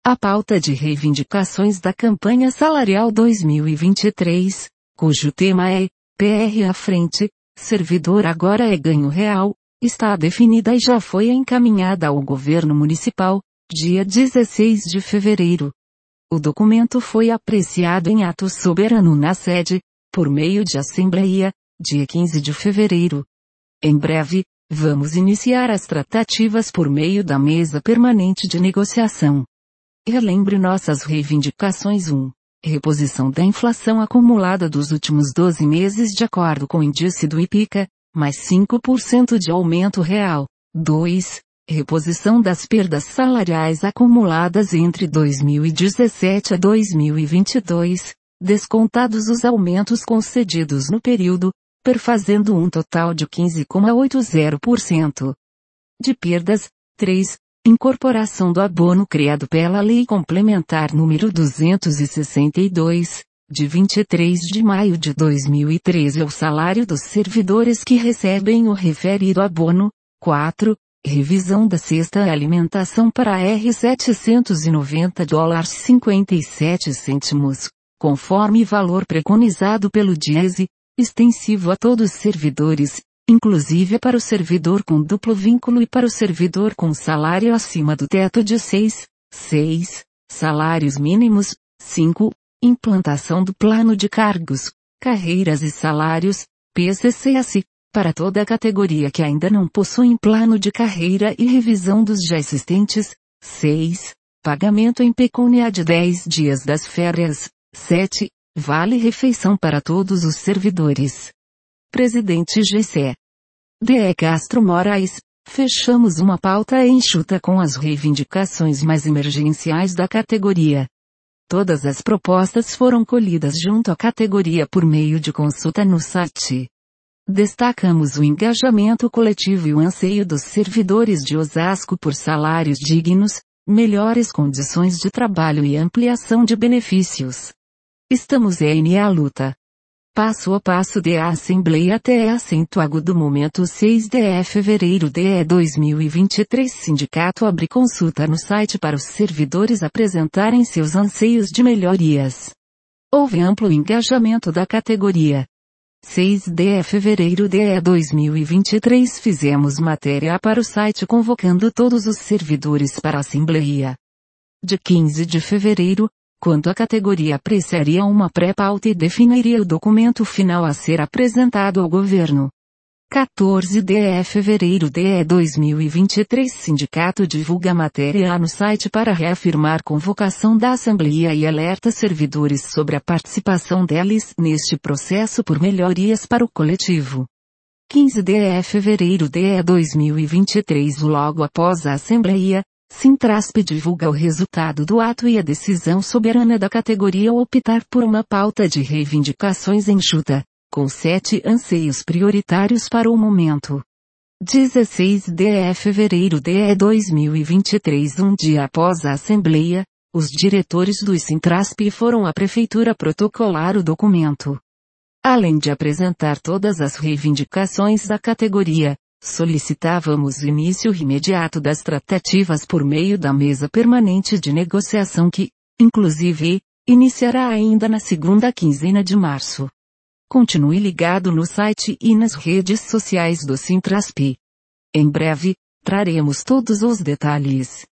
A pauta de reivindicações da campanha salarial 2023, cujo tema é PR à frente, servidor agora é ganho real, está definida e já foi encaminhada ao governo municipal, dia 16 de fevereiro. O documento foi apreciado em ato soberano na sede, por meio de assembleia, dia 15 de fevereiro. Em breve, vamos iniciar as tratativas por meio da mesa permanente de negociação. Relembre nossas reivindicações. 1. Reposição da inflação acumulada dos últimos 12 meses de acordo com o índice do IPCA, mais 5% de aumento real. 2. Reposição das perdas salariais acumuladas entre 2017 a 2022, descontados os aumentos concedidos no período, perfazendo um total de 15,80% de perdas. 3. Incorporação do abono criado pela Lei Complementar número 262, de 23 de maio de 2013 ao salário dos servidores que recebem o referido abono. 4. Revisão da cesta alimentação para R$ 790,57, conforme valor preconizado pelo DIEESE, extensivo a todos os servidores, inclusive para o servidor com duplo vínculo e para o servidor com salário acima do teto de 6 salários mínimos. 5. Implantação do plano de cargos, carreiras e salários, PCCS, para toda a categoria que ainda não possui plano de carreira e revisão dos já existentes. 6. Pagamento em pecúnia de 10 dias das férias. 7. Vale refeição para todos os servidores. Presidente GC. D.E. Castro Moraes, fechamos uma pauta enxuta com as reivindicações mais emergenciais da categoria. Todas as propostas foram colhidas junto à categoria por meio de consulta no site. Destacamos o engajamento coletivo e o anseio dos servidores de Osasco por salários dignos, melhores condições de trabalho e ampliação de benefícios. Estamos à luta. Passo a passo da Assembleia até assento agudo momento 6 de fevereiro de 2023. Sindicato abre consulta no site para os servidores apresentarem seus anseios de melhorias. Houve amplo engajamento da categoria. 6 de fevereiro de 2023 fizemos matéria para o site convocando todos os servidores para a Assembleia. De 15 de fevereiro, quando a categoria apreciaria uma pré-pauta e definiria o documento final a ser apresentado ao governo. 14 de fevereiro de 2023 Sindicato divulga matéria no site para reafirmar convocação da Assembleia e alerta servidores sobre a participação deles neste processo por melhorias para o coletivo. 15 de fevereiro de 2023 Logo após a Assembleia, Sintrasp divulga o resultado do ato e a decisão soberana da categoria ao optar por uma pauta de reivindicações enxuta, com 7 anseios prioritários para o momento. 16 de fevereiro de 2023 Um dia após a Assembleia, os diretores do Sintrasp foram à Prefeitura protocolar o documento. Além de apresentar todas as reivindicações da categoria, solicitávamos o início imediato das tratativas por meio da mesa permanente de negociação que, inclusive, iniciará ainda na segunda quinzena de março. Continue ligado no site e nas redes sociais do Sintrasp. Em breve, traremos todos os detalhes.